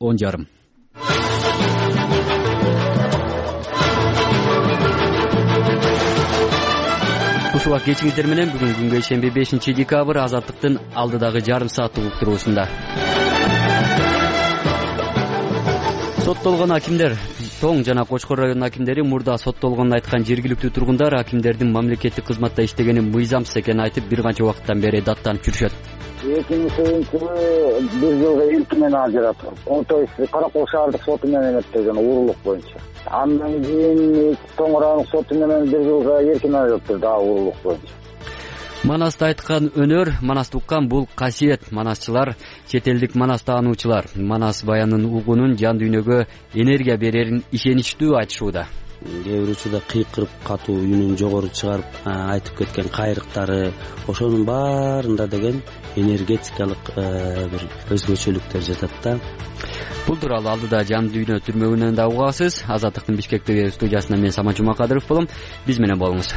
10:30. Ушуга кечиңиздер менен бүгүн күнгө ишемби 5-декабрь Азаттыктын алдыдагы жарым сааттык уктуруусунда. Соттолгон акимдер, Тоң жана Кочкор районунун акимдери мурда соттолгонун айткан жергиликтүү тургундар акимдердин мамлекеттик кызматта иштегени мыйзамсыз экенин айтып бир канча убакыттан бери даттанып жүрүшөт. 2000 бир жылга эркин менен ажыратып, то есть Каракол шаардык соту менен эметпеген урурлук боюнча. Андан кийин Тоң райондук соту менен бир жылга эркин ажыратып, дагы урурлук боюнча. Манасты айткан өнөр, Манасты уккан бул касиет. Манасчылар, чет элдик Манас таануучулар Манас баянын угунун жан дүйнөгө энергия берерин ишеничтүү айтышууда. Кээ бир учурда кыйкырып катуу үнүн жогору чыгарып айтып кеткен кайрыктары, ошонун баарында деген энергетикалык бир өзгөчөлүктөр жатат да. Бул тууралуу алдыда жан дүйнө түрмөгүнөн да угасыз. Азаттыктын Бишкектеги студиясынан мен Самат Жумакадыров болом. Биз менен болуңуз.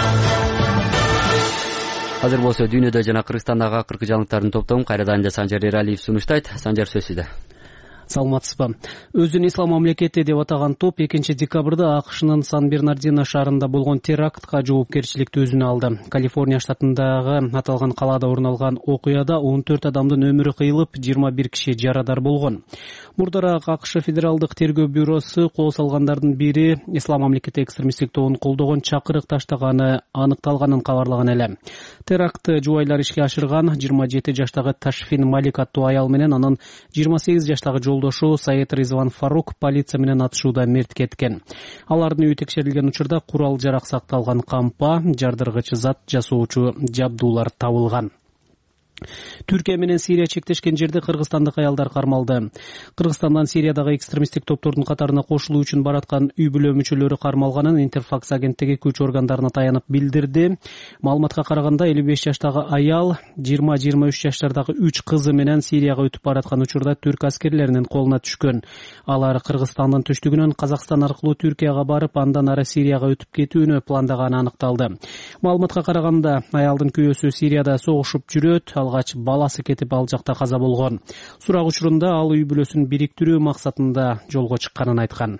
Азыр болсо дүйнөдө жана Кыргызстандагы акыркы жаңылыктардын топтомун кайрадан эле Санжар Эралиев сунуштайт. Санжар, сөз сизде. Саламатсызбы. Өзүн ислам мамлекети деп атаган топ 2-декабрда АКШнын Сан-Бернардино шаарында болгон терактка жоопкерчиликти өзүнө алды. Калифорния штатындагы аталган калаада орун алган окуяда 14 адамдын өмүрү кыйылып, 21 киши жарадар болгон. Мурдараак АКШ Федералдык тергөө бюросу кол салгандардын бири ислам мамлекети экстремисттик тобун колдогон чакырык таштаганы аныкталганын кабарлаган эле. Терактты жубайлар ишке ашырган 27 жаштагы Ташфин Малик аттуу аял менен анын 28 жаштагы жолдошу Саид Ризван Фарук полиция менен атышууда мерт кеткен. Алардын үйү текшерилген учурда курал жарак сакталган, кампа, жардыргыч зат жасоочу жабдуулар табылган. Түркия менен Сирия чектешкен жерде кыргызстандык аялдар кармалды. Кыргызстандан Сириядагы экстремисттик топтордун катарына кошулуу үчүн бараткан үй бүлө мүчөлөрү кармалганын Интерфакс агенттиги күч органдарына таянып билдирди. Маалыматка караганда 55 жаштагы аял 20-23 жаштардагы 3 кызы менен Сирияга өтүп бараткан учурда түрк аскерлеринин колуна түшкөн. Алар Кыргызстандын түштүгүнөн Казакстан аркылуу Түркияга барып, андан ары Сирияга өтүп кетүүнү пландаганы аныкталды. Маалыматка караганда аялдын күйөөсү Сирияда согушуп жүрөт, алгач баласы кетип ал жакта каза болгон. Сурак учурунда ал үй бүлөсүн бириктирүү максатында жолго чыкканын айткан.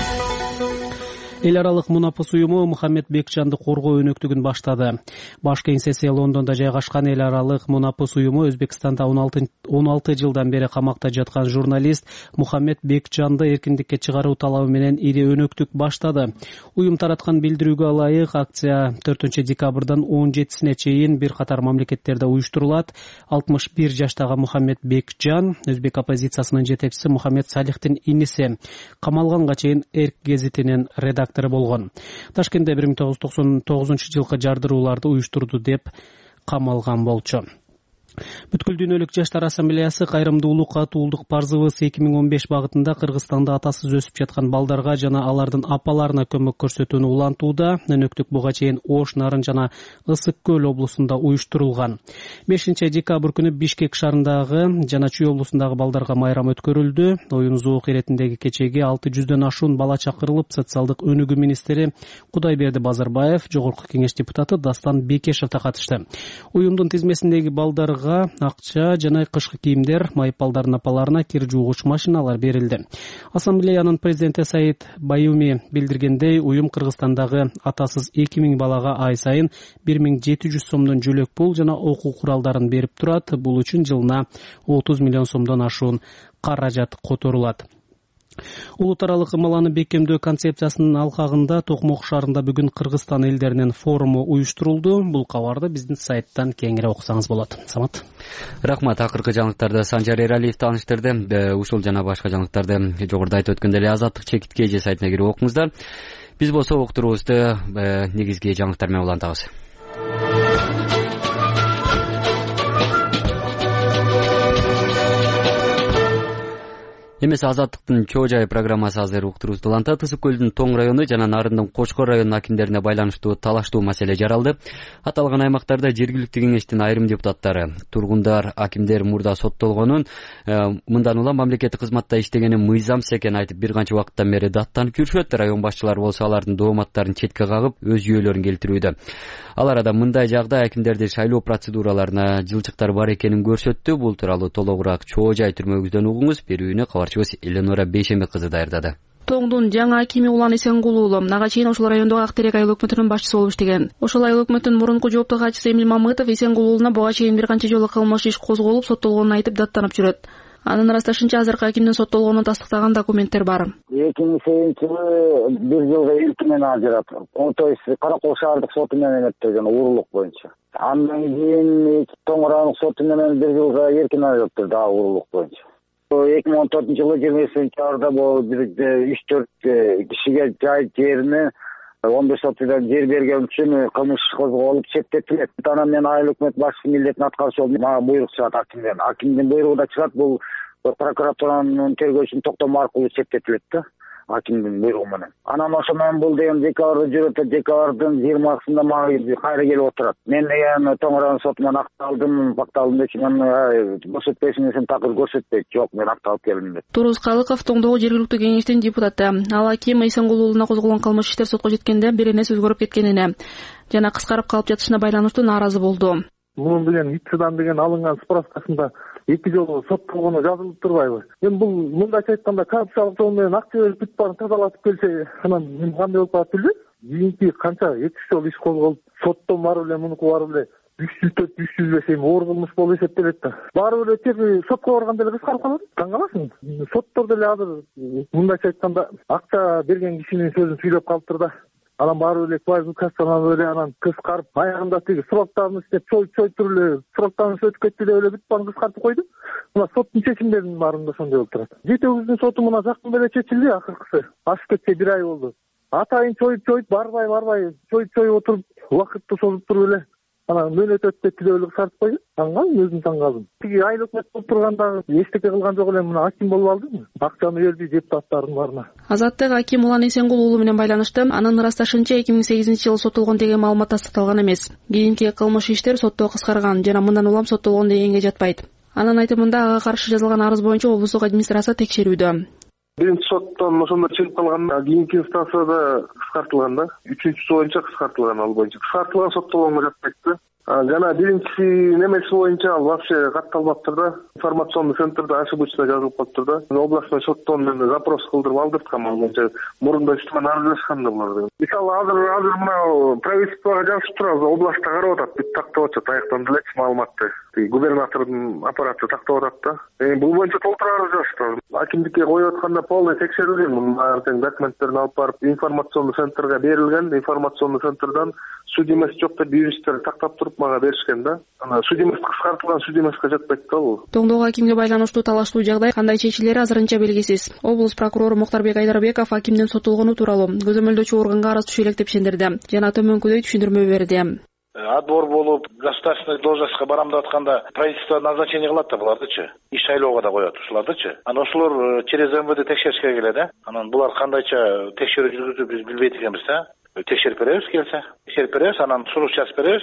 Эл аралык Мунапыс уюму Мухаммед Бекжанды коргоо өнөктүгүн баштады. Баш кеңсеси Лондондо жайгашкан эл аралык Мунапыс уюму Өзбекстанда 16 жылдан бери камакта жаткан журналист Мухаммед Бекжанды эркиндикке чыгаруу талабы менен ири өнөктүк баштады. Уюм тараткан билдирүүгө ылайык акция 4-декабрдан 17-сине чейин бир катар мамлекеттерде уюштурулат. 61 жаштагы Мухаммед Бекжан өзбек оппозициясынын жетекчиси Мухаммед Салихтин иниси. Камалганга чейин Эрк гезитинин редактору болгон. Ташкентте 1999 жылкы жардырууларды уюштурду деп камалган болчу. Бүткүл дүйнөлүк жаштар ассамблеясы кайрымдуулук, катуулдук парзыбыз 2015 багытында Кыргызстанда атасыз өсүп жаткан балдарга жана алардын апаларына көмөк көрсөтүүнү улантууда. Өнөктүк буга чейин Ош, Нарын жана Ысык Көл облусунда уюштурулган. 5-декабрь күнү Бишкек шаарындагы жана Чүй облусундагы балдарга майрам өткөрүлдү. Оюн зуук иретиндеги кечеге 600дөн ашуун бала чакырылып, социалдык өнүгүү министри Кудайберди Базарбаев, жогорку кеңеш депутаты Дастан Бекешев да катышты. Уюмдун тизмесиндеги балдарга акча жана кышкы кийимдер, майпалдардын апаларына кир жуугуч машиналар берилди. Ассамблеянын президенти Саид Баюми билдиргендей, уюм Кыргызстандагы атасыз 2000 балага ай сайын 1700 сомдон жөлөк пул жана окуу куралдарын берип турат. Бул үчүн жылына 30 миллион сомдон ашуун каражат которулат. Улут аралык ымаланы бекемдөө концепциясынын алкагында Токмок шаарында бүгүн Кыргызстан элдеринин форуму уюштурулду. Бул кабарды биздин сайттан кеңири окусаңыз болот. Самат. Рахмат. Акыркы жаңылыктарды Санжар Эралиев тааныштырды. Ушул жана башка жаңылыктарды жогоруда айтып өткөндөй эле Азаттык чекитке же сайтына кирип окуңуздар. Биз болсо уктуруубузду негизги жаңылыктар менен улантабыз. Эмесе Азаттыктын Чоо жайы программасы азыр уктуруубузду улантат. Ысык көлдүн Тоң району жана Нарындын Кочкор районунун акимдерине байланыштуу талаштуу маселе жаралды. Аталган аймактарда жергиликтүү кеңештин айрым депутаттары, тургундар, акимдер мурда соттолгонун, мындан улам мамлекеттик кызматта иштегени мыйзамсыз экенин айтып бир канча убакыттан бери даттанып жүрүшөт. Район башчылары болсо алардын дооматтарын четке кагып, өз жүйөлөрүн келтирүүдө. Ал арада мындай жагдай акимдердин шайлоо процедураларына жылчыктар бар экенин көрсөттү. Бул тууралуу толугураак Чоо жай түрмөгүздөн угуңуз. Берүүнү кабарчы катнашчыбыз Эленора Бейшембек кызы даярдады. Тоңдун жаңы акими Улан Эсенгул уулу ага чейин ошол райондогу Ак терек айыл өкмөтүнүн башчысы болуп иштеген. Ошол айыл өкмөтүнүн мурунку жооптуу катчысы Эмил Мамытов Эсенгул уулуна буга чейин бир канча жолу кылмыш иш козголуп соттолгонун айтып даттанып жүрөт. Анын ырасташынча азыркы акимдин соттолгонун тастыктаган документтер бар. 2008-жылы 1 жылга эркинен ажыратып, то есть Каракол шаардык соту менен өттүргөн уурулук боюнча. Андан кийин Тоң райондук соту менен 1 жылга эркинен ажыраттыр дагы уурулук боюнча. 2014-жылы 20-январда бул 3-4 кишиге жай жерини 15 сотудан жер берген үчүн кылмыш козголуп чектетилет. Анан мен айыл өкмөт башчысы милдетин аткарчу болуп мага буйрук чыгат акимден. Акимдин буйругу да чыгат, бул прокуратуранын тергөөчүнүн токтому аркылуу чектетилет да. Акимдин буйругу менен. Анан ошо менен бул деген декабрда жүрөт, декабрдын 20-сында мага кайра келип отурат. Мен деген Тоң район соту менен акталдым дечи, мен көрсөтпөйсүң десем такыр көрсөтпөйт. Жок, мен акталып келдим деп. Турус Калыков Тоңдогу жергиликтүү кеңештин депутаты. Ал аким Эсенгул уулуна козголгон кылмыш иштер сотко жеткенде бир энеси өзгөрүп кеткенине жана кыскарып калып жатышына байланыштуу нааразы болду. Мунун деген ИЦдан деген алынган справкасында 2 жолу соттолгону жазылып турбайбы? Мен бул мындайча айтканда коррупциялык жол менен акча берип бүт баарын тазалатып келсе, анан мен кандай болуп калат билбейм. Кийинки канча 2 жолу иш козголуп, соттон барып эле мунуку барып эле 304-305 оор кылмыш болуп эсептелет да. Барып эле тез сотко барганда эле кыскарып калат. Таң каласың. Соттор деле азыр мындайча айтканда акча берген кишинин сөзүн сүйлөп калыптыр да. Анан барып эле квалификацияланып эле анан кыскарып, аягында тиги сроктарын иштеп чойып туруп эле сроктарын өтүп кетти деп эле бүт баарын кыскартып койду. Мына соттун чечимдеринин баарында ошондой болуп турат. Жетөөбүздүн соту мына жакын эле чечилди, акыркысы. Ашып кетсе 1 ай болду. Атайын чойып барбай чойып отуруп, убакытты созуп туруп эле анан мөөнөт өтүп кетти деп эле кыскартып койду. Таң калдым, өзүм таң калдым. Тиги айыл өкмөт болуп турганда эчтеке кылган жок эле, мына аким болуп алдымы? Акчаны берди депутаттардын баарына. Азаттык аким Улан Эсенгул уулу менен байланышты. Анын ырасташынча 2008-жылы соттолгон деген маалымат тастыкталган эмес. Кийинки кылмыш иштер сотто кыскарган жана мындан улам соттолгон дегенге жатпайт. Анын айтымында ага каршы жазылган арыз боюнча облустук администрация текшерүүдө. Биринчи соттон ошондо чыгып калган, кийинки инстанцияда кыскартылган да. 3-су боюнча кыскартылган, ал боюнча кыскартылган соттолгонго жатпайт да. Жана биринчи немеси боюнча ал вообще катталбаптыр да. Информационный центрде ошибочно жазылып калыптыр да. Областной соттон мен запрос кылдырып алдырткам, ал боюнча мурунда үчтөн арызданышкан да булар. Мисалы азыр мына правительствого жазып турат, областта карап атат, бүт тактап атат, аяктан делечи маалыматты. Губернатордун аппараты тактап атат да. Бул боюнча толтура арыз жазыптыр. Акимдикке коюп атканда полный текшерилген, мына документтерин алып барып информационный центрге берилген, информационный центрдан судимость жок деп юристтер тактап туруп мага беришкен да. Ана судимость кыскартылган, судимостька жатпайт да бул. Тоңдогу акимге байланыштуу талаштуу жагдай кандай чечилери азырынча белгисиз. Облус прокурору Муктарбек Айдарбеков акимдин соттолгону тууралуу көзөмөлдөөчү органга арыз түшө элек деп ишендирди жана төмөнкүдөй түшүндүрмө берди. Отбор болуп, государственный должностька барам деп атканда правительство назначение кылат да булардычы. Иш шайлоого да коет ушулардычы. Анан ошолор через МВД текшеришке келет, Анан булар кандайча текшерүү жүргүзүп биз билбейт экенбиз, Текшерип беребиз келсе. Текшерип беребиз, анан сунуш жазып беребиз.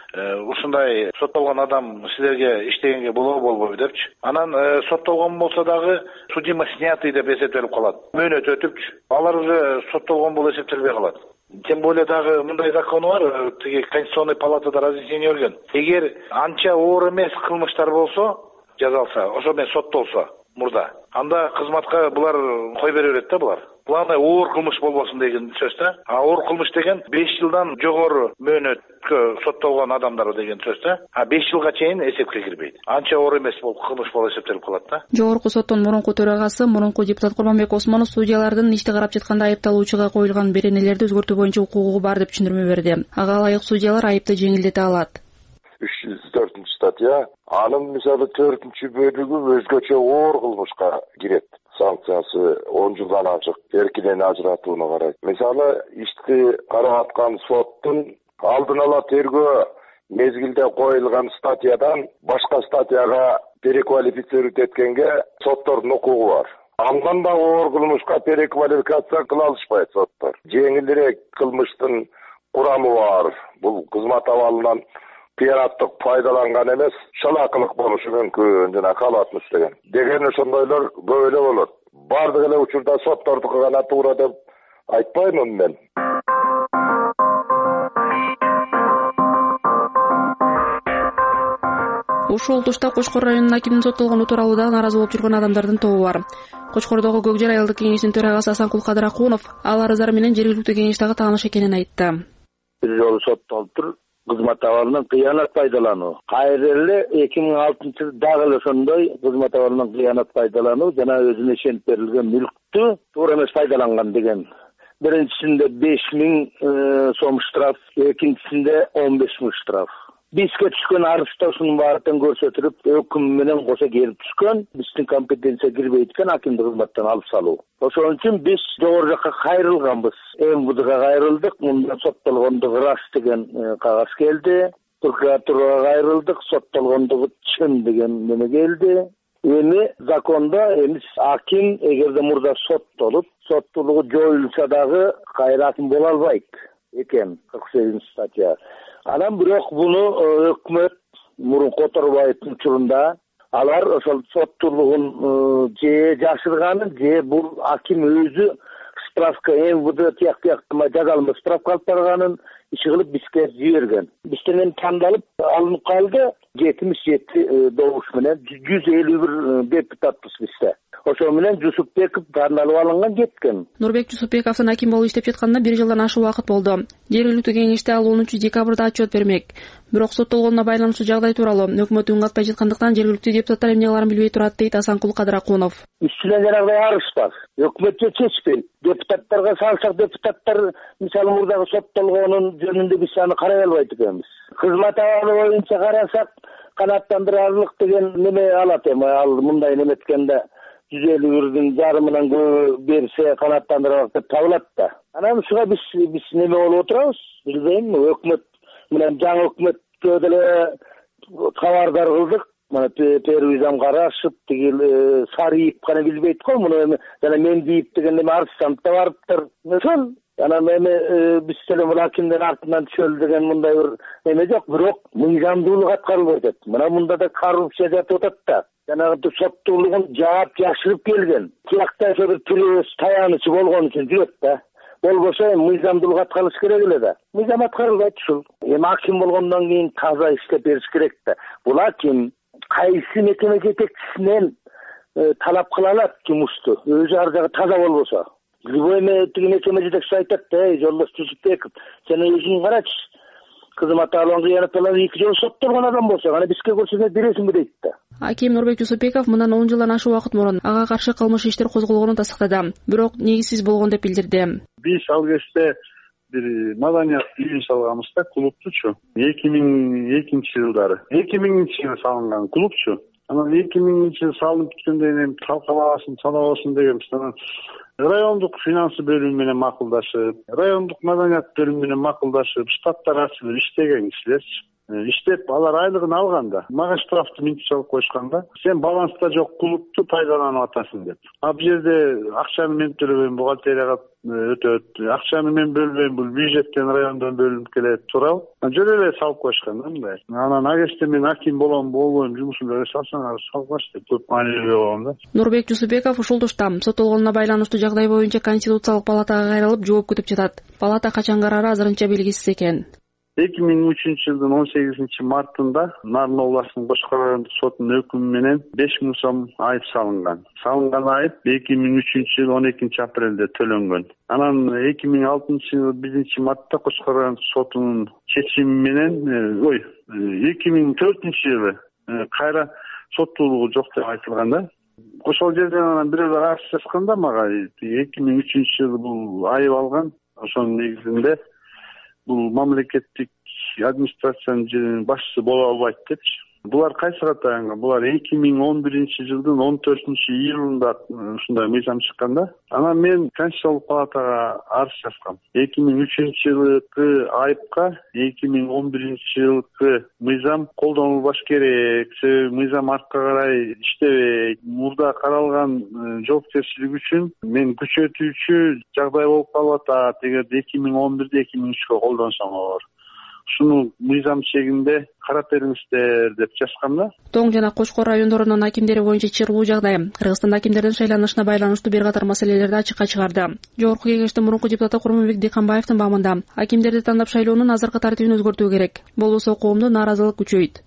Ушундай соттолгон адам силерге иштегенге болобу болбойбу депчи. Анан соттолгон болсо дагы судимость снятый деп эсептелип калат. Мөөнөт өтүпчү. Алар уже соттолгон болуп эсептелбей калат. Тем более дагы мындай закон бар, тиги Конституционный палатада разъяснение берген. Эгер анча оор эмес кылмыштар болсо, жазалса, ошо менен соттолсо мурда, анда кызматка булар кой бере берет да булар. Главное оор кылмыш болбосун деген сөз да. Оор кылмыш деген 5 жылдан жогору мөөнөткө соттолгон адамдар деген сөз да. 5 жылга чейин эсепке кирбейт. Анча оор эмес болуп кылмыш болуп эсептелип калат да. Жогорку соттун мурунку төрагасы, мурунку депутат Курманбек Осмонов судьялардын ишти карап жатканда айыпталуучуга коюлган беренелерди өзгөртүү боюнча укугу бар деп түшүндүрмө берди. Ага ылайык судьялар айыпты жеңилдете алат. 304-статья, анын мисалы 4-бөлүгү өзгөчө оор кылмышка кирет. Санкциясы 10 жылдан ашык эркинен ажыратууну карайт. Мисалы ишти карап аткан соттун алдын ала тергөө мезгилде коюлган статьядан башка статьяга переквалифицировать эткенге соттордун укугу бар. Андан да оор кылмышка переквалификация кыла алышпайт соттор. Жеңилирээк кылмыштын курамы бар. Бул кызмат абалынан пиянаттык пайдаланган эмес, шалакылык болушу мүмкүн, жана калатмыш деген ошондойлор көп эле болот. Бардык эле учурда соттордуку гана туура деп айтпаймын мен. Ушул тушта Кочкор районунун акиминин соттолгону тууралуу да нааразы болуп жүргөн адамдардын тобу бар. Кочкордогу Көк Жер айылдык кеңешинин төрагасы Асанкул Кадыракунов ал арыздар менен жергиликтүү кеңеш дагы тааныш экенин айтты. Бир жолу соттолуптур. Кызмат абалынан кыянат пайдалануу. Кайра эле 2006-жылы дагы эле ошондой кызмат абалынан кыянат пайдалануу жана өзүнө ишенип берилген мүлктү туура эмес пайдаланган деген. Биринчисинде 5.000 сом штраф, экинчисинде 15.000 штраф. Бизге түшкөн арызда ушунун баары тең көрсөтүлүп, өкүм менен кошо келип түшкөн, биздин компетенция кирбейт экен акимдик кызматтан алып салуу. Ошон үчүн биз жогору жакка кайрылганбыз. МВДга кайрылдык, мында соттолгондугу ырас деген кагаз келди. Прокуратурага кайрылдык, соттолгондугу чын деген неме келди. Эми закондо аким эгерде мурда соттолуп, соттуулугу жоюлса дагы кайра аким боло албайт экен, 48-статья. Анан бирок буну өкмөт мурунку Оторбаевдин учурунда алар ошол соттуулугун же жашырганын, же бул аким өзү справка МВД тияктыма жазалма справка алып барганын иши кылып бизге жиберген. Бизден тандалып алынып калды. 77 добуш менен 151 депутатпыз бизде. Ошо менен Жусупбеков тандалып алынган кеткен. Нурбек Жусупбековдун аким болуп иштеп жатканына 1 жылдан ашык убакыт болду. Жергиликтүү кеңеште ал 10-декабрда отчет бермек. Бирок соттолгонуна байланыштуу жагдай тууралуу өкмөт үн катпай жаткандыктан жергиликтүү депутаттар эмне кыларын билбей турат дейт Асанкул Кадыракунов. Үстүнөн жанагыдай арыз бар. Өкмөткө чечпейт. Депутаттарга салсак, депутаттар мисалы мурдагы соттолгонун жөнүндө биз аны карай албайт экенбиз. Кызмат абалы боюнча карасак, канааттандырарлык деген неме алат эми ал мындай неметкенде 151 жарымынан көбү берсе канааттандырарлык деп табылат да. Анан ушуга биз неме болуп отурабыз, билбейм, өкмөт менен жаңы өкмөткө деле кабардар кылдык. Мына Первизам Карашев тигил Сариев гана билбейт го, муну жана мен дейт деген неме арызданып да барыптыр. Ошол анан эми биз деле акимдин артынан түшөлү деген мындай бир эме жок, бирок мыйзамдуулук аткарылбайт атат. Мына мында да коррупция жатып атат да. Жанагы соттуулугун жаап жашырып келген. Тиякта ошо бир тирөөс таянычы болгон үчүн жүрөт да. Болбосо мыйзамдуулук аткарылыш керек эле да. Мыйзам аткарылбайт ушул. Эми аким болгондон кийин таза иштеп бериш керек да. Бул аким кайсы мекеме жетекчисинен талап кыла алат жумушту, өзү ар жагы таза болбосо. Любой мекеме жетекчиси айтат да, жолдош Жусупбеков, сен өзүң карачы. Кызмат абалын кыянат менен 2 жыл соттолгон адам болсо, аны бизге көрсөтүп бересиңби дейт да. Аким Нурбек Жусупбеков мындан 10 жылдан ашык убакыт мурун ага каршы кылмыш иштер козголгонун тастыктады, бирок негизсиз болгон деп билдирди. Биз ал кезде бир маданият үйүн салганбыз да, клубтучу. 2002-жылдары. 2000-жылы салынган клубчу. Анан 2000-жылы салынып бүткөндөн кийин талкалабасын, салабасын дегенбиз. Анан райондук финансы бөлүмү менен макулдашып, райондук маданият бөлүмү менен макулдашып, штаттар ачылып иштеген кишилерчи. Иштеп алар айлыгын алганда, мага штрафты минче алып коюшкан да. Сен баланста жок клубту пайдаланып атасың деп. А бу жерде акчаны мен төлөбөйм, бухгалтерияга өтөт. Акчаны мен бөлбөйм, бул бюджеттен райондон бөлүнүп келет, туурабы? Жөн эле салып коюшкан да мындай. Анан агеште мен аким болом, болбойм, жумушумду салсаңар салгыч деп көп маанилүү болгон да. Нурбек Жусупбеков ушул тушта соттолгонуна байланыштуу жагдай боюнча Конституциялык палатага кайрылып жооп күтүп жатат. Палата качан карары азырынча белгисиз экен. 2003-жылдын 18-мартында Нарын областынын Кочкор райондук сотунун өкүмү менен 5.000 сом айып салынган. Салынган айып 2003-жылы 12-апрелде төлөнгөн. Анан 2006-жылы 1-мартта Кочкор райондук сотунун чечими менен 2004-жылы кайра соттуулугу жок деп айтылган да. Ошол жерден анан бирөө арыз жазганда мага 2003-жылы бул айып алган. Ошонун негизинде бул мамлекеттик администрациянын башчысы боло албайт депчи. Булар кайсыга таянган? Булар 2011-жылдын 14-июлунда ушундай мыйзам чыккан да. Анан мен Конституциялык палатага арыз жазгам. 2003-жылкы айыпка 2011-жылкы мыйзам колдонулбаш керек. Себеби мыйзам артка карай иштебейт. Мурда каралган жоопкерчилик үчүн мен күчөтүүчү жагдай болуп калып атат. Эгерде 2011-де 2003-кө колдонсоңор. Шуну мыйзам чегинде карап бериңиздер деп жазгам да. Тоң жана Кочкор райондорунун акимдери боюнча чыгуу жагдай Кыргызстанда акимдердин шайланышына байланыштуу бир катар маселелерди ачыкка чыгарды. Жогорку кеңештин мурунку депутаты Курманбек Деканбаевдин бабында акимдерди тандап шайлоонун азыркы тартибин өзгөртүү керек. Болбосо коомдо нааразылык күчөйт.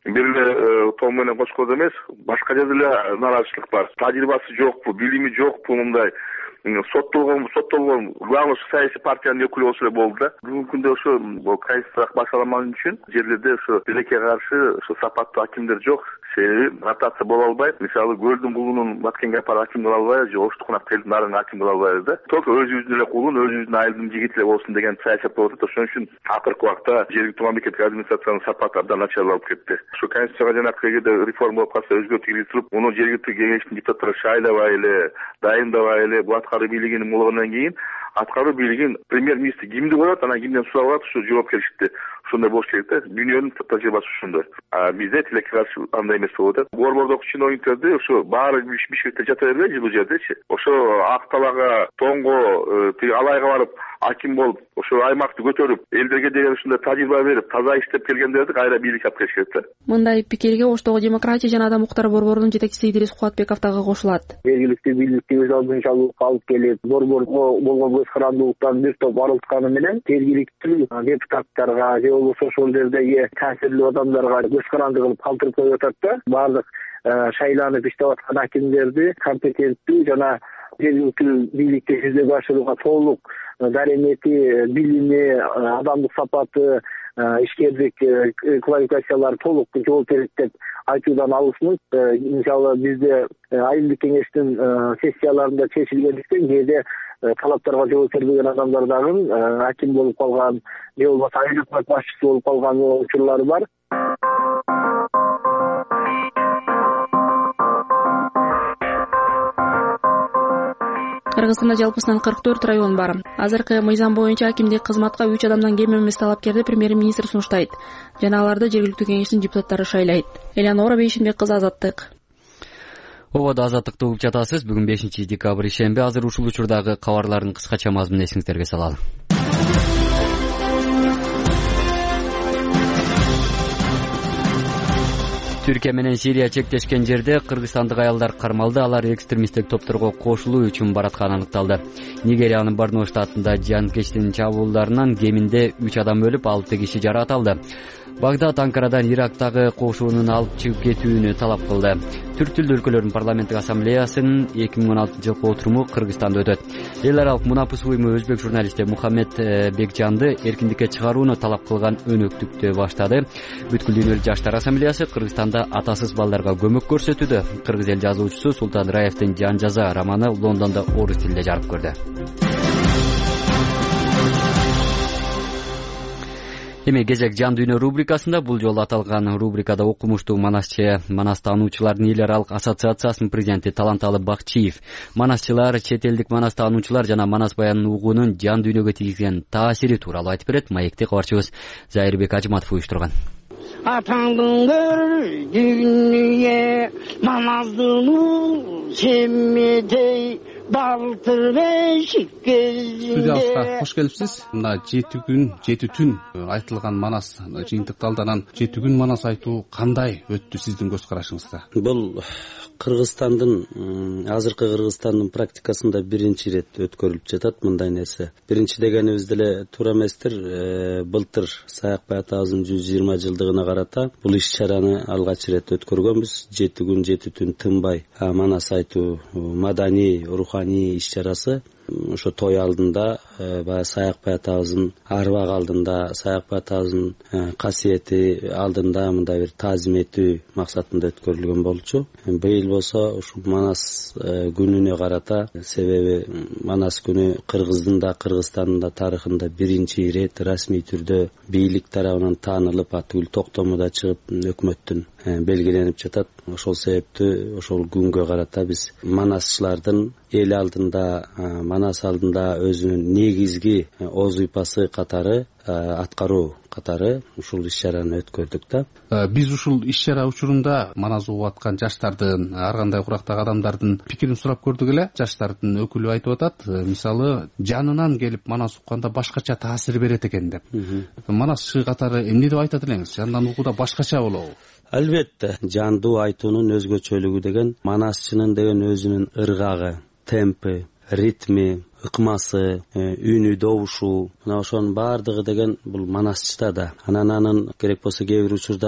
бир эле том менен кочкоз эмес, башка жерде эле нааразычылык бар. Тажрыйбасы жокпу, билими жокпу мындай соттолгон главный саясий партиянын өкүлү болсо эле болду да. Бүгүнкү күндө ошо конституцияга башаламан үчүн жерлерде ошо тилекке каршы ошо сапаттуу акимдер жок. Себеби ротация боло албайт. Мисалы Көлдүн булунун Баткенге апар аким боло албайбы же Оштукунак Телдин нарын аким боло албайбы да. Только өзүбүздүн эле кулун, өзүбүздүн айылдын жигити эле болсун деген саясат болуп атат. Ошон үчүн акыркы убакта жергиликтүү мамлекеттик администрациянын сапаты абдан начарлап кетти. Ошо конституцияга жанакы эгерде реформа болуп калса, өзгөртүү киргизилип, муну жергиликтүү кеңештин депутаттары шайлабай эле, дайындабай эле бул аткаруу бийлигинин болгондон кийин аткаруу бийлигин премьер-министр кимди коет, анан кимден сурап алат, ушу жоопкерчиликти ошондой болуш керек да. Дүйнөнүн тажрыйбасы ошондой. Бизде тилекке каршы андай эмес болуп атат. Борбордогу чиновниктерди ошо баары Бишкекте жата бербей жылуу жердечи. Ошо ак талаага, тоңго, тиги алайга барып аким болуп, ошо аймакты көтөрүп, элдерге деген ушундай тажрыйба берип, таза иштеп келгендерди кайра бийликке алып келиш керек да. Мындай пикирге Оштогу демократия жана адам укуктары борборунун жетекчиси Идирис Кубатбеков дагы кошулат. Жергиликтүү бийликти өз алдынчалыкка алып келип, борборго болгон көз карандуулуктан бир топ арылтканы менен жергиликтүү депутаттарга же болбосо ошол жердеги таасирлүү адамдарга көз каранды кылып калтырып коюп атат да. Баардык шайланып иштеп аткан акимдерди компетенттүү жана жергиликтүү бийликти жүзөгө ашырууга толук даремети, билими, адамдык сапаты, ишкердик квалификациялары толук жооп берет деп айтуудан алысмыз. Мисалы бизде айылдык кеңештин сессияларында чечилгендиктен кээде талаптарга жооп бербеген адамдар дагы аким болуп калган же болбосо айыл өкмөт башчысы болуп калган учурлары бар. Кыргызстанда жалпысынан 44 район бар. Азыркы мыйзам боюнча акимдик кызматка 3 адамдан кем эмес талапкерди премьер-министр сунуштайт жана аларды жергиликтүү кеңештин депутаттары шайлайт. Элеонора Бейшимбек кызы, Азаттык. Ободо Азаттыкты угуп жатасыз. Бүгүн 5 декабрь ишемби. Азыр ушул учурдагы кабарлардын кыскача мазмунун эсиңиздерге салалы. Түркия менен Сирия чектешкен жерде кыргызстандык аялдар кармалды. Алар экстремисттик топторго кошулуу үчүн баратканы аныкталды. Нигериянын Борно штатында жанкечтин чабуулдарынан кеминде 3 адам өлүп, 6 киши жаракат алды. Багдад Анкарадан Ирактагы кошуунун алып чыгып кетүүнү талап кылды. Түрк тилдүү өлкөлөрдүн парламенттик ассамблеясынын 2016-жылкы отуруму Кыргызстанда өтөт. Эл аралык мунапыс уюму өзбек журналисти Мухаммед Бекжанды эркиндикке чыгарууну талап кылган өнөктүктү баштады. Бүткүл дүйнөлүк жаштар ассамблеясы Кыргызстанда атасыз балдарга көмөк көрсөтүүдө. Кыргыз эл жазуучусу Султан Раевдин Жан жаза романы Лондондо орус тилинде жарык көрдү. Эми кезек жан дүйнө рубрикасында. Бул жолу аталган рубрикада окумуштуу манасчы, манас таануучулардын эл аралык ассоциациясынын президенти Таланталы Бакчиев манасчылар, чет элдик манас таануучулар жана манас баянын угуунун жан дүйнөгө тийгизген таасири тууралуу айтып берет. Маекти кабарчыбыз Зайырбек Ажыматов уюштурган. Атаңдын көрдүгүнүе маназдын семмедей балтыр бешикке. Студиябызга кош келипсиз. Мына 7 күн 7 түн айтылган манас жыйынтыкталды. Анан 7 күн манас айтуу кандай өттү сиздин көз карашыңызда? Бул Кыргызстандын азыркы Кыргызстандын практикасында биринчи ирет өткөрүлүп жатат мындай нерсе. Биринчи дегенибиз деле туура эместир. Былтыр Саякбай атабыздын 120 жылдыгына карата бул иш-чараны алгач ирет өткөргөнбүз. 7 күн 7 түн тынбай манас айтуу маданий, руханий иш-чарасы. Ошо той алдында баягы Саякбай атабыздын арбак алдында, Саякбай атабыздын касиети алдында мындай бир таазим этүү максатында өткөрүлгөн болчу. Быйыл болсо ушул манас күнүнө карата, себеби манас күнү Кыргыздын да Кыргызстандын да тарыхында биринчи ирет расмий түрдө бийлик тарабынан таанылып, атүгүл токтому да чыгып өкмөттүн белгиленип жатат. Ошол себептүү ошол күнгө карата биз манасчылардын эл алдында, манас алдында өзүнүн негизги оз уйпасы катары, аткаруу катары ушул иш-чараны өткөрдүк да. Биз ушул иш-чара учурунда манас угуп аткан жаштардын, ар кандай курактагы адамдардын пикирин сурап көрдүк эле. Жаштардын өкүлү айтып атат, мисалы жанынан келип манас укканда башкача таасир берет экен деп. Манасчы катары эмне деп айтат элеңиз? Жандан угууда башкача болобу? Албетте, жандуу айтуунун өзгөчөлүгү деген манасчынын деген өзүнүн ыргагы, темпи, ритми, ыкмасы, үнү, добушу, мына ошонун баардыгы деген бул манасчыда да. Анан керек болсо кээ бир учурда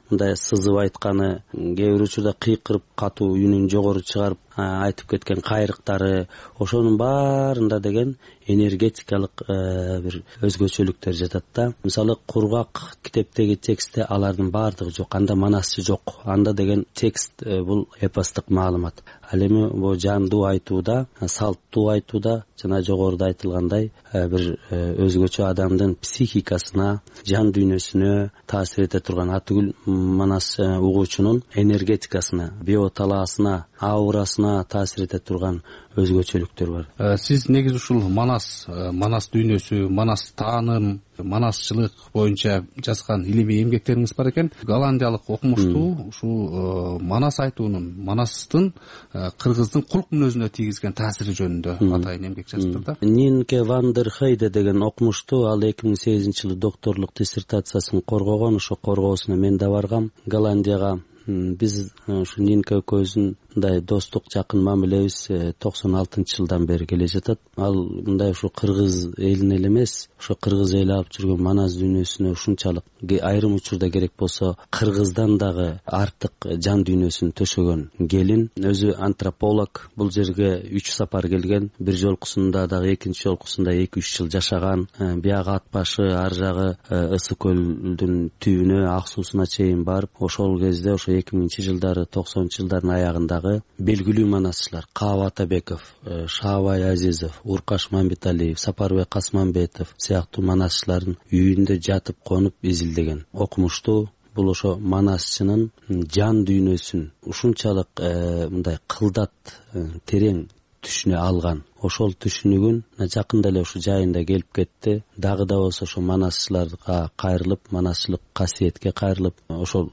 мындай сызып айтканы, кээ бир учурда кыйкырып катуу үнүн жогору чыгарып айтып кеткен кайрыктары, ошонун баарында деген энергетикалык бир өзгөчөлүктөр жатат да. Мисалы кургак китептеги текстте алардын баардыгы жок, анда манасчы жок. Анда деген текст бул эпостук маалымат. Ал эми бул жандуу айтууда, салттуу айтууда жана жогоруда айтылгандай бир өзгөчө адамдын психикасына, жан дүйнөсүнө таасир эте турган, атүгүл манас угуучунун энергетикасына, биоталаасына, аурасына таасир эте турган өзгөчөлүктөр бар. Сиз негизи ушул манас дүйнөсү, манас тааным, манасчылык боюнча жазган илимий эмгектериңиз бар экен. Голландиялык окумуштуу ушул манас айтуунун, манастын кыргыздын кулк мүнөзүнө тийгизген таасири жөнүндө атайын эмгек жазыптыр да. Нинке ван дер Хейде деген окумуштуу, ал 2008-жылы докторлук диссертациясын коргогон. Ошо коргоосуна мен да баргам Голландияга. Биз ушу Нинке экөөбүздүн мындай достук, жакын мамилебиз 96-жылдан бери келе жатат. Ал мындай ушу кыргыз элине эле эмес, ошо кыргыз эли алып жүргөн манас дүйнөсүнө ушунчалык айрым учурда керек болсо кыргыздан дагы артык жан дүйнөсүн төшөгөн келин. Өзү антрополог, бул жерге 3 сапар келген, бир жолкусунда дагы экинчи жолкусунда 2-3 жыл жашаган. Бияга ат башы, ар жагы Ысык көлдүн түбүнө, Ак суусуна чейин барып, ошол кезде ошо 2000-жылдары, 90-жылдардын аягындагы белгилүү манасчылар Каап Атабеков, Шаабай Азизов, Уркаш Мамбеталиев, Сапарбек Касманбетов сыяктуу манасчылардын үйүндө жатып конуп изилдеген окумуштуу. Бул ошо манасчынын жан дүйнөсүн ушунчалык мындай кылдат, терең түшүнө алган. Ошол түшүнүгүн жакында эле ушу жайында келип кетти. Дагы да болсо ошо манасчыларга кайрылып, манасчылык касиетке кайрылып, ошол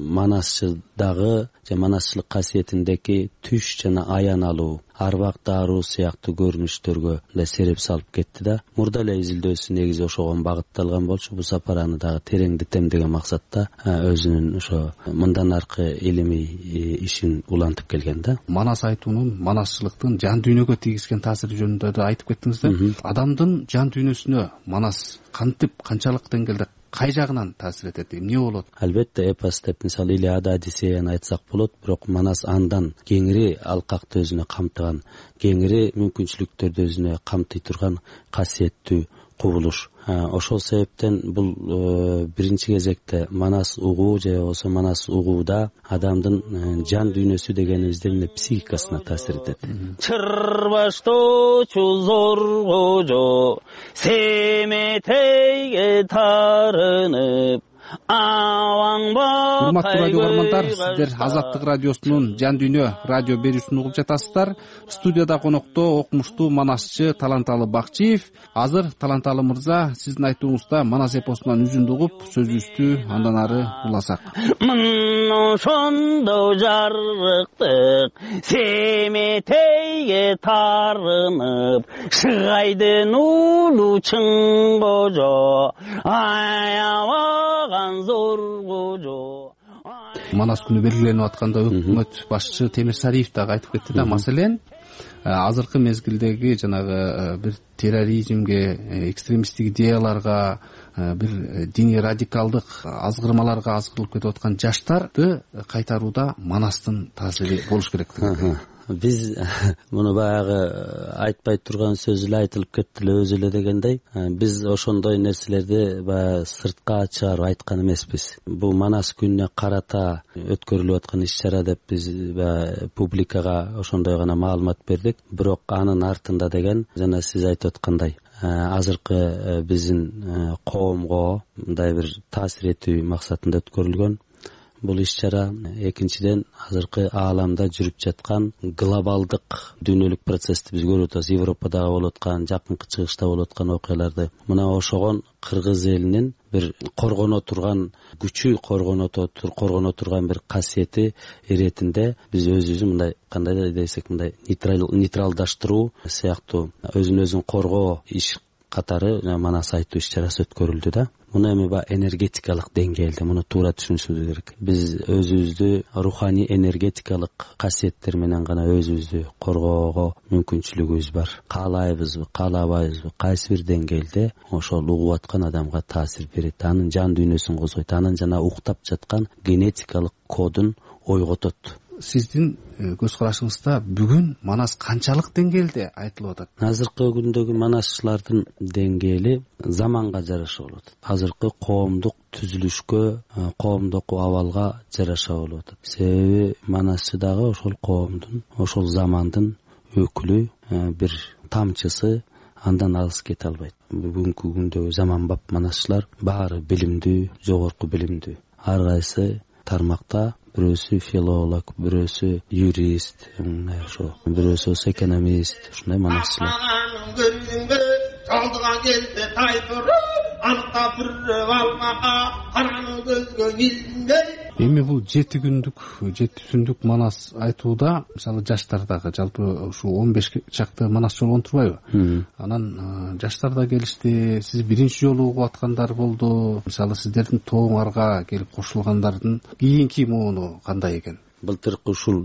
манасчыдагы же манасчылык касиетиндеги түш жана аян алуу, арбак даруу сыяктуу көрүнүштөргө да сереп салып кетти да. Мурда эле изилдөөсү негизи ошого багытталган болчу. Бул сапар аны дагы тереңдетем деген максатта өзүнүн ошо мындан аркы илимий ишин улантып келген да. Манас айтуунун, манасчылыктын жан дүйнөгө тийгизген таасири жөнүндө да айтып кеттиңиз да. Адамдын жан дүйнөсүнө манас кантип, канчалык деңгээлде, кай жагынан таасир этет, эмне болот? Албетте эпос деп мисалы Илиада, Одиссеяны айтсак болот, бирок манас андан кеңири алкакты өзүнө камтыган, кеңири мүмкүнчүлүктөрдү өзүнө камтый турган касиеттүү кубулуш. Ошол себептен бул биринчи кезекте манас угуу же болбосо манас угууда адамдын жан дүйнөсү дегенибиздин психикасына таасир этет. Чырбашто чузоргожо семетейге тарынып Урматтуу радио көрөрмандар, сиздер Азаттык радиосунун Жан дүйнө радио берүүсүн угуп жатасыздар. Студияда конокто окумуштуу манасчы Таланталы Бакчиев. Азыр Таланталы мырза, сиздин айтууңузда манас эпосунан үзүндү угуп, сөзүбүздү андан ары уласак. Ошондо жарыктык семетейге тарынып, Шыгайдын улуу чыңгожо аябаган зор кожо. Манас күнү белгиленип атканда өкмөт башчы Темир Сариев дагы айтып кетти да, маселен азыркы мезгилдеги жанагы бир терроризмге, экстремисттик идеяларга, бир диний радикалдык азгырмаларга азгырылып кетип аткан жаштарды кайтарууда манастын таасири болуш керек деген. Биз муну баягы айтпай турган сөз эле айтылып кетти эле өзү эле дегендей, биз ошондой нерселерди баягы сыртка чыгарып айткан эмеспиз. Бул манас күнүнө карата өткөрүлүп аткан иш-чара деп биз публикага ошондой гана маалымат бердик. Бирок анын артында деген жана сиз айтып аткандай азыркы биздин коомго мындай бир таасир этүү максатында өткөрүлгөн. Бул иш-чара экинчиден азыркы ааламда жүрүп жаткан глобалдык дүйнөлүк процессти биз көрүп атабыз. Европадагы болуп аткан, жакынкы чыгышта болуп аткан окуяларды мына ошогон кыргыз элинин бир коргоно турган күчү, коргоно турган бир касиети иретинде биз өзүбүздү мындай кандай десек мындай нейтралдаштыруу сыяктуу өзүн өзүн коргоо иш катары манас айтуу иш чарасы өткөрүлдү да. Муну эми энергетикалык деңгээлде муну туура түшүнүшүбүз керек. Биз өзүбүздү руханий энергетикалык касиеттер менен гана өзүбүздү коргоого мүмкүнчүлүгүбүз бар. Каалайбызбы, каалабайбызбы, кайсы бир деңгээлде ошол угуп аткан адамга таасир берет. Анын жан дүйнөсүн козгойт, анын жана уктап жаткан генетикалык кодун ойготот. Сиздин көз карашыңызда бүгүн манас канчалык деңгээлде айтылып атат? Азыркы күндөгү манасчылардын деңгээли заманга жараша болуп атат. Азыркы коомдук түзүлүшкө, коомдук абалга жараша болуп атат. Себеби манасчы дагы ошол коомдун, ошол замандын өкүлү, бир тамчысы, андан алыс кете албайт. Бүгүнкү күндөгү заманбап манасчылар баары билимдүү, жогорку билимдүү. Ар кайсы тармакта бирөөсү филолог, бирөөсү юрист, ошо бирөөсү экономист, ушундай манасчылар. Жалдыган келсе тайтыр, аныкта бүрөп алмака, караны көзгө илинбей. Эми бул 7 түндүк манас айтууда, мисалы жаштардагы жалпы ушу 15 чакты манасчы болгон турбайбы? Анан жаштарда келишти, сиз биринчи жолу угуп аткандар болду. Мисалы сиздердин тооңарга келип кошулгандардын кийинки мууну кандай экен? Былтыркы ушул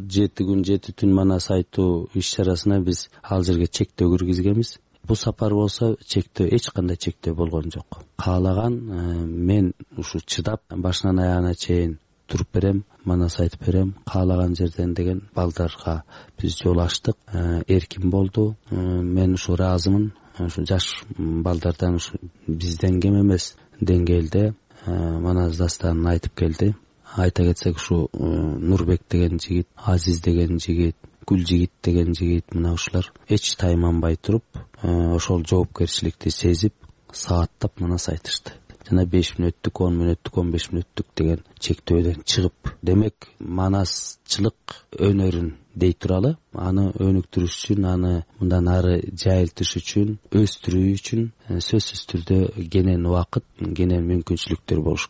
7 түн манас айтуу иш чарасына биз ал жерге чектөө киргизгенбиз. Бу сапар болсо эч кандай чектөө болгон жок. Каалаган мен ушу чыдап башынан аягына чейин туруп берем, манас айтып берем, каалаган жерден деген балдарга биз жол ачтык. Эркин болду. Мен ушу ыраазымын. Ушу жаш балдардан ушу бизден кем эмес деңгээлде манас дастанын айтып келди. Айта кетсек, ушу Нурбек деген жигит, Азиз деген жигит, Гүлжигит деген жигит, мына ушулар эч тайманбай туруп, ошол жоопкерчиликти сезип, сааттап манас айтышты. Жана 5 мүнөттүк, 10 мүнөттүк, 15 мүнөттүк деген чектөөдөн чыгып, демек манасчылык өнөрүн дей туралы, аны өнүктүрүш үчүн, аны мындан ары жайылтыш үчүн, өстүрүү үчүн сөзсүз түрдө кенен убакыт, кенен мүмкүнчүлүктөр болуш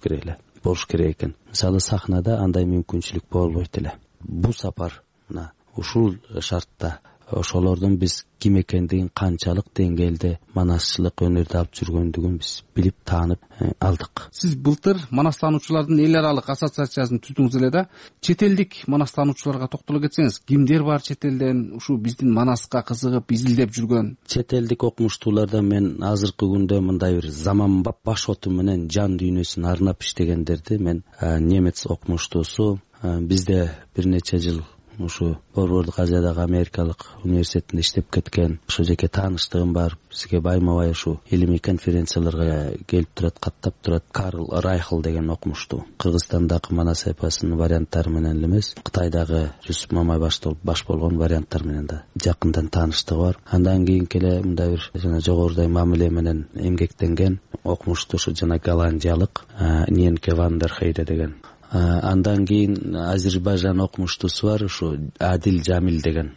керек экен. Мисалы сахнада андай мүмкүнчүлүк болбойт эле. Бу сапар мына ушул шартта ошолордун биз ким экендигин, канчалык деңгээлде манасчылык өнөрдү алып жүргөндүгүн биз билип, таанып алдык. Сиз былтыр манастануучулардын эл аралык ассоциациясын түздүңүз эле да. Чет элдик манастануучуларга токтоло кетсеңиз, кимдер бар чет элден ушу биздин манаска кызыгып, изилдеп жүргөн? Чет элдик окумуштуулардан мен азыркы күндө мындай бир заманбап башоту менен жан дүйнөсүн арнап иштегендерди мен немец окумуштуусу бизде бир нече жыл ушу Борбордук Азиядагы Америкалык университетинде иштеп кеткен, ошо жеке тааныштыгым бар. Бизге байма-бай ушу илимий конференцияларга келип турат, каттап турат. Карл Райхл деген окумуштуу. Кыргызстандагы манас эпосунун варианттары менен эле эмес, Кытайдагы Жусуп Мамай баш болгон варианттар менен да жакындан тааныштыгы бар. Андан кийинки эле мындай бир жана жогорудой мамиле менен эмгектенген окумуштуу ушу жана голландиялык Ненке ван дер Хейде деген. Андан кийин Азербайжан окумуштуусу бар, ушу Адил Жамил деген.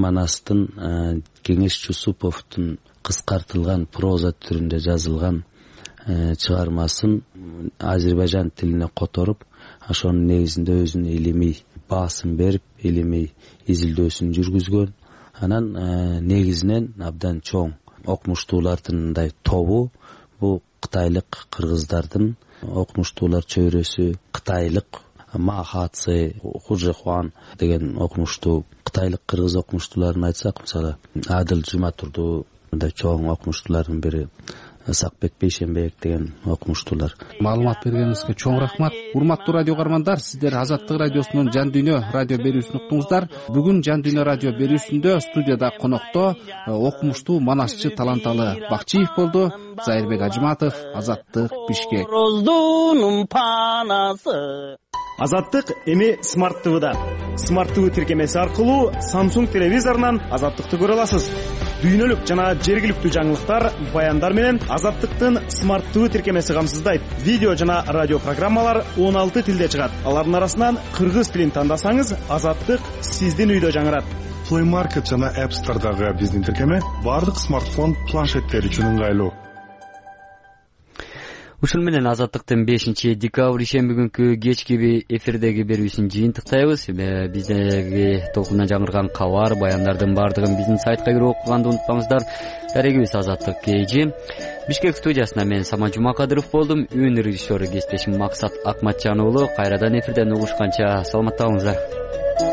Манастын Кеңеш Жусуповдун кыскартылган проза түрүндө жазылган чыгармасын Азербайжан тилине которуп, ошонун негизинде өзүнүн илимий баасын берип, илимий изилдөөсүн жүргүзгөн. Анан негизинен абдан чоң окумуштуулардын мындай тобу бу кытайлык кыргыздардын окумуштуулар чөйрөсү, кытайлык Махаци Хужехуан деген окумуштуу, кытайлык кыргыз окумуштууларын айтсак, мисалы Адыл Жуматурду мындай чоң окумуштуулардын бири, Сакбек Бейшенбек деген окумуштуулар. Маалымат бергениңизге чоң рахмат. Урматтуу радио каармандар, сиздер Азаттык радиосунун Жан дүйнө радио берүүсүн уктуңуздар. Бүгүн Жан дүйнө радио берүүсүндө студияда конокто окумуштуу манасчы таланталы Бакчиев болду. Зайырбек Ажыматов, Азаттык, Бишкек. Азаттык эми Смарт ТВда. Смарт ТВ тиркемеси аркылуу Samsung телевизорунан Азаттыкты көрө аласыз. Дүйнөлүк жана жергиликтүү жаңылыктар, баяндар менен Азаттыктын Смарт ТВ тиркемеси камсыздайт. Видео жана радио программалар 16 тилде чыгат. Алардын арасынан кыргыз тилин тандасаңыз, Азаттык сиздин үйдө жаңырат. Play Market жана App Store'дагы биздин тиркеме бардык смартфон, планшеттер үчүн ыңгайлуу. Ушун менен Азаттыктын 5-декабрь ишемби күнкү кечки эфирдеги берүүсүн жыйынтыктайбыз. Биздеги толкундан жаңырган кабар, баяндардын баардыгын биздин сайтка кирип окуганды унутпаңыздар. Дарегибиз Азаттык KG. Бишкек студиясында мен Самат Жумакадыров болдум. Үн режиссеру кесиптешим Максат Акматжан уулу. Кайрадан эфирден угушканча саламатта болуңуздар.